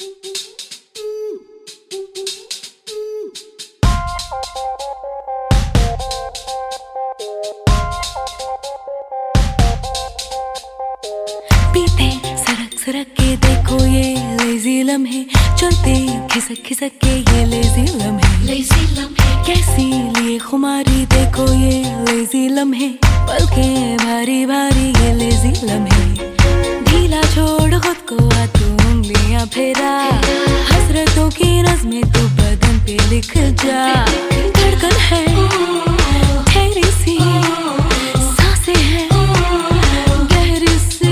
पीते सरक सरक के देखो ये लेजी लम्हे, चलते खिसक खिसक के ये लेजी लम्हे, कैसी लिए खुमारी देखो ये लेजी लम्हे, पलकें भारी भारी ये लेजी लम्हे, ढीला छोड़ खुद को आ तू उंगलियां फेरा, हसरतों की नज़्में तू बदन पे लिख जा, धड़कन है ठहरी सी, सांसें हैं गहरी सी,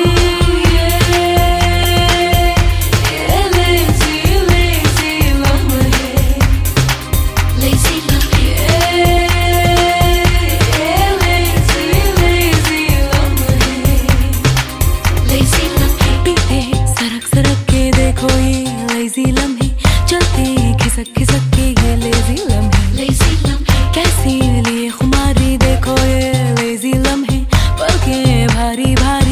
लेजी लम्हे, चलते खिसक खिसक के ये लेजी लम्हे, कैसी लिए खुमारी देखो ये लेजी लम्हे, पलकें भारी भारी